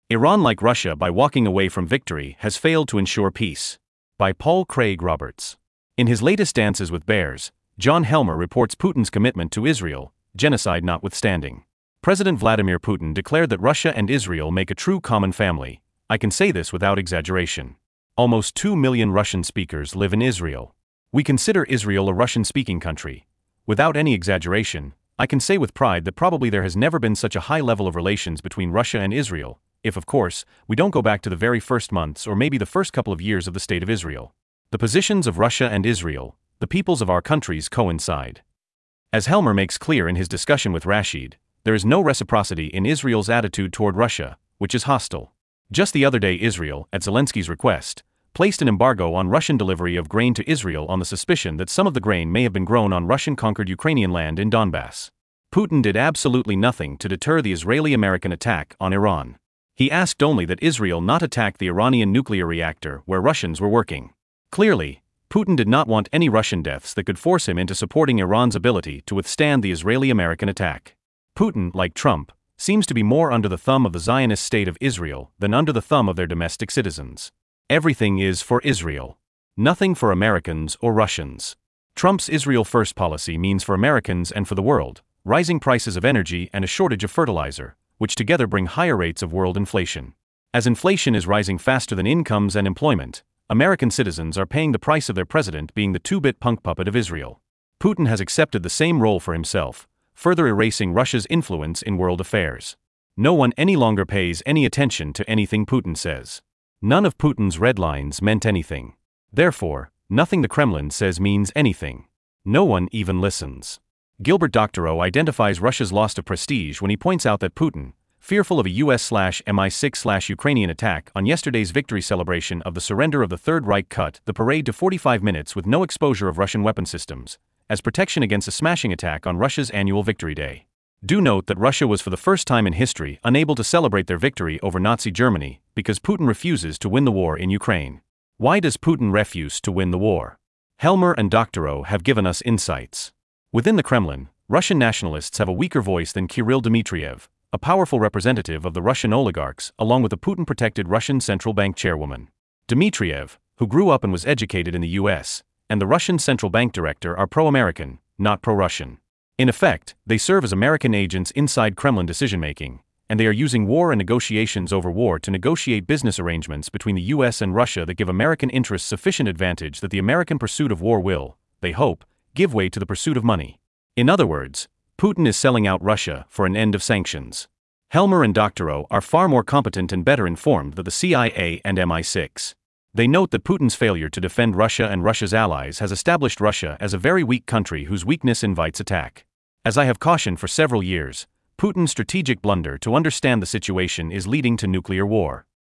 Iran, like Russia, by walking away from victory, has failed to ensure peace. By Paul Craig Roberts. In his latest Dances with Bears, John Helmer reports Putin's commitment to Israel, genocide notwithstanding. President Vladimir Putin declared that Russia and Israel make a true common family. I can say this without exaggeration. Almost 2 million Russian speakers live in Israel. We consider Israel a Russian-speaking country. Without any exaggeration, I can say with pride that probably there has never been such a high level of relations between Russia and Israel, if, of course, we don't go back to the very first months or maybe the first couple of years of the State of Israel. The positions of Russia and Israel, the peoples of our countries, coincide. As Helmer makes clear in his discussion with Rashid, there is no reciprocity in Israel's attitude toward Russia, which is hostile. Just the other day, Israel, at Zelensky's request, placed an embargo on Russian delivery of grain to Israel on the suspicion that some of the grain may have been grown on Russian-conquered Ukrainian land in Donbass. Putin did absolutely nothing to deter the Israeli-American attack on Iran. He asked only that Israel not attack the Iranian nuclear reactor where Russians were working. Clearly, Putin did not want any Russian deaths that could force him into supporting Iran's ability to withstand the Israeli-American attack. Putin, like Trump, seems to be more under the thumb of the Zionist state of Israel than under the thumb of their domestic citizens. Everything is for Israel. Nothing for Americans or Russians. Trump's Israel First policy means for Americans and for the world, rising prices of energy and a shortage of fertilizer, which together bring higher rates of world inflation. As inflation is rising faster than incomes and employment, American citizens are paying the price of their president being the two-bit punk puppet of Israel. Putin has accepted the same role for himself, further erasing Russia's influence in world affairs. No one any longer pays any attention to anything Putin says. None of Putin's red lines meant anything. Therefore, nothing the Kremlin says means anything. No one even listens. Gilbert Doctorow identifies Russia's loss of prestige when he points out that Putin, fearful of a US/MI6/Ukrainian attack on yesterday's victory celebration of the surrender of the Third Reich, cut the parade to 45 minutes with no exposure of Russian weapon systems, as protection against a smashing attack on Russia's annual Victory Day. Do note that Russia was for the first time in history unable to celebrate their victory over Nazi Germany because Putin refuses to win the war in Ukraine. Why does Putin refuse to win the war? Helmer and Doctorow have given us insights. Within the Kremlin, Russian nationalists have a weaker voice than Kirill Dmitriev, a powerful representative of the Russian oligarchs, along with the Putin-protected Russian central bank chairwoman. Dmitriev, who grew up and was educated in the US, and the Russian central bank director are pro-American, not pro-Russian. In effect, they serve as American agents inside Kremlin decision-making, and they are using war and negotiations over war to negotiate business arrangements between the US and Russia that give American interests sufficient advantage that the American pursuit of war will, they hope, give way to the pursuit of money. In other words, Putin is selling out Russia for an end of sanctions. Helmer and Doctorow are far more competent and better informed than the CIA and MI6. They note that Putin's failure to defend Russia and Russia's allies has established Russia as a very weak country whose weakness invites attack. As I have cautioned for several years, Putin's strategic blunder to understand the situation is leading to nuclear war.